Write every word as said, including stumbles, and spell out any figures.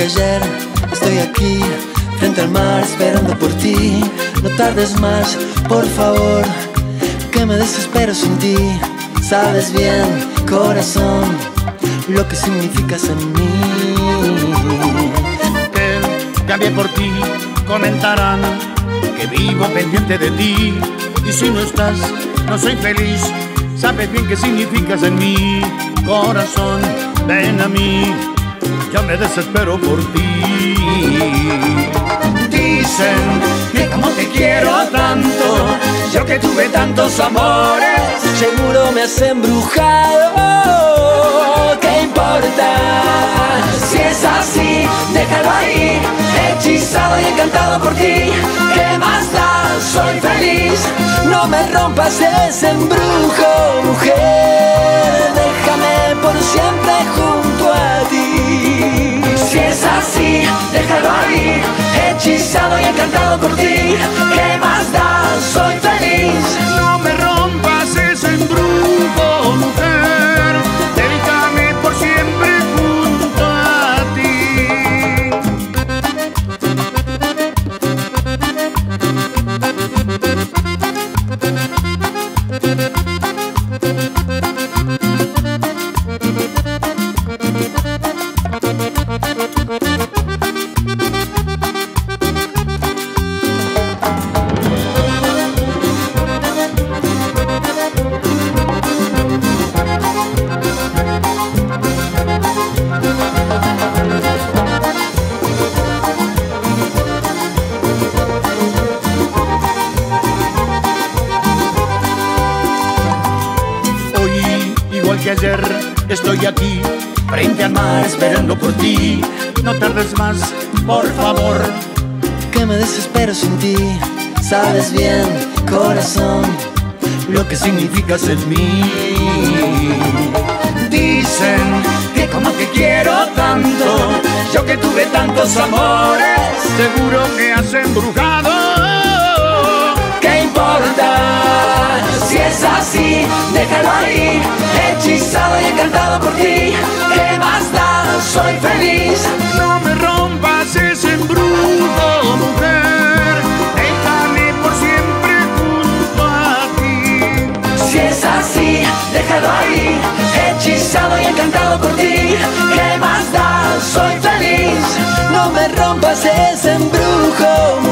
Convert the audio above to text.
ayer, estoy aquí, frente al mar, esperando por ti. No tardes más, por favor, que me desespero sin ti. Sabes bien, corazón, lo que significas en mí. Que cambié por ti, comentarán que vivo pendiente de ti. Y si no estás, no soy feliz. Sabes bien qué significas en mí. Corazón, ven a mí, yo me desespero por ti. Dicen que como te quiero tanto, yo que tuve tantos amores, seguro me has embrujado. ¿Qué importa? Si es así, déjalo ahí, hechizado y encantado por ti. ¿Qué más da? Soy feliz. No me rompas ese embrujo, mujer. Déjame por siempre junto a ti. Si es así, déjalo ahí, hechizado y encantado por ti. ¿Qué más da? Soy feliz. no me rompas ese embrujo, mujer. Déjame por siempre junto a ti. Que ayer estoy aquí, frente al mar, esperando por ti. No tardes más, por favor, que me desespero sin ti. Sabes bien, corazón, lo que significas en mí. Dicen que como te quiero tanto, yo que tuve tantos amores, seguro que has embrujado. ¿Qué importa? Si es así, déjalo ahí, hechizado y encantado por ti. ¿Qué más da? Soy feliz. No me rompas ese embrujo, mujer. Déjame por siempre junto a ti. Si es así, déjalo ahí, hechizado y encantado por ti. ¿Qué más da? Soy feliz. No me rompas ese embrujo, mujer.